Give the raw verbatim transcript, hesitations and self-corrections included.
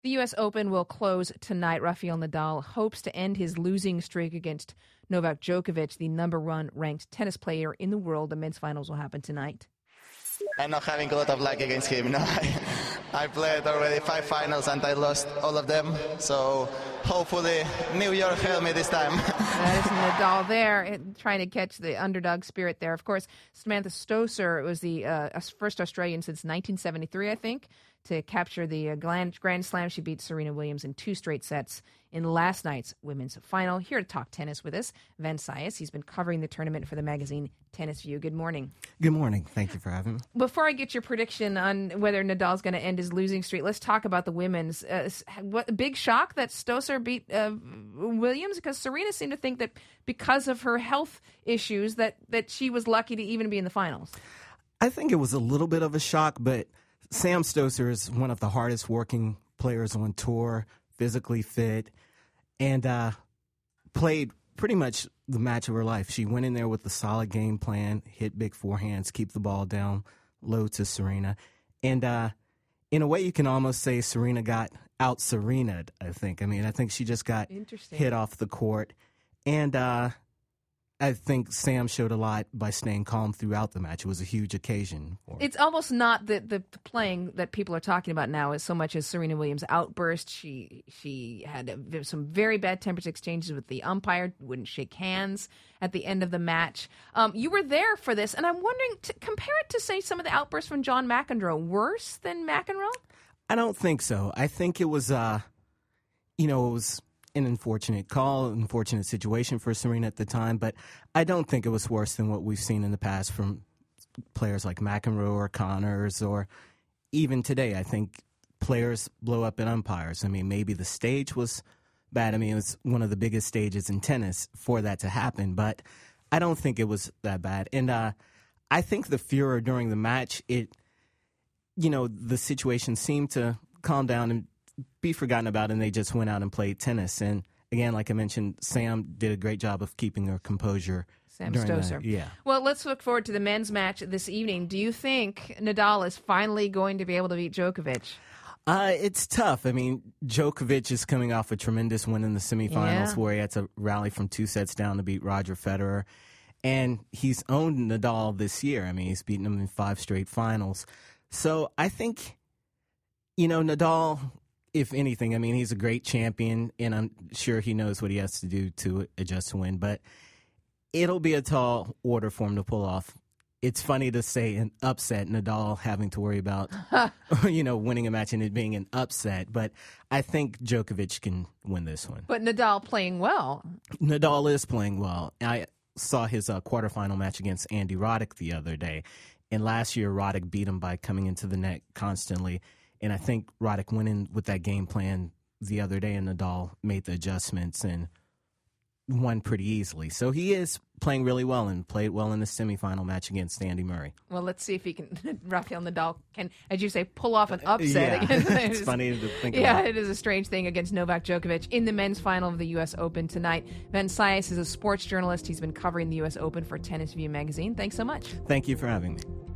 The U S Open will close tonight. Rafael Nadal hopes to end his losing streak against Novak Djokovic, the number one ranked tennis player in the world. The men's finals will happen tonight. I'm not having a lot of luck against him. No, I, I played already five finals and I lost all of them. So hopefully New York helped me this time. That is Nadal there, trying to catch the underdog spirit there. Of course, Samantha Stosur was the uh, first Australian since nineteen seventy-three, I think, to capture the uh, Grand, Grand Slam. She beat Serena Williams in two straight sets in last night's women's final. Here to talk tennis with us, Van Ciyes. He's been covering the tournament for the magazine Tennis View. Good morning. Good morning. Thank you for having me. Before I get your prediction on whether Nadal's going to end his losing streak, let's talk about the women's. Uh, what big shock that Stosur beat uh, Williams, because Serena seemed to think that because of her health issues that, that she was lucky to even be in the finals. I think it was a little bit of a shock, but Sam Stosur is one of the hardest working players on tour, physically fit, and uh, played pretty much the match of her life. She went in there with a solid game plan, hit big forehands, keep the ball down low to Serena. And uh, in a way, you can almost say Serena got out-Serena'd, I think. I mean, I think she just got hit off the court. And uh, I think Sam showed a lot by staying calm throughout the match. It was a huge occasion for her. It's almost not the, the, the playing that people are talking about now as so much as Serena Williams' outburst. She she had a, some very bad temperature exchanges with the umpire, wouldn't shake hands at the end of the match. Um, you were there for this, and I'm wondering, to compare it to, say, some of the outbursts from John McEnroe. Worse than McEnroe? I don't think so. I think it was, uh, you know, it was an unfortunate call, unfortunate situation for Serena at the time, but I don't think it was worse than what we've seen in the past from players like McEnroe or Connors, or even today. I think players blow up at umpires. I mean, maybe the stage was bad. I mean, it was one of the biggest stages in tennis for that to happen, but I don't think it was that bad. And uh, I think the furor during the match, it, you know, the situation seemed to calm down and be forgotten about, and they just went out and played tennis. And again, like I mentioned, Sam did a great job of keeping her composure. Sam Stosur. Yeah. Well, let's look forward to the men's match this evening. Do you think Nadal is finally going to be able to beat Djokovic? Uh, it's tough. I mean, Djokovic is coming off a tremendous win in the semifinals yeah. where he had to rally from two sets down to beat Roger Federer. And he's owned Nadal this year. I mean, he's beaten him in five straight finals. So I think, you know, Nadal, if anything, I mean, he's a great champion, and I'm sure he knows what he has to do to adjust to win, but it'll be a tall order for him to pull off. It's funny to say an upset, Nadal having to worry about, you know, winning a match and it being an upset, but I think Djokovic can win this one. But Nadal playing well. Nadal is playing well. I saw his uh, quarterfinal match against Andy Roddick the other day, and last year Roddick beat him by coming into the net constantly. And I think Roddick went in with that game plan the other day, and Nadal made the adjustments and won pretty easily. So he is playing really well and played well in the semifinal match against Andy Murray. Well, let's see if he can, Rafael Nadal can, as you say, pull off an upset. Yeah, against, it's funny to think yeah, about. it is a strange thing against Novak Djokovic in the men's final of the U S Open tonight. Van Ciyes is a sports journalist. He's been covering the U S Open for Tennis View magazine. Thanks so much. Thank you for having me.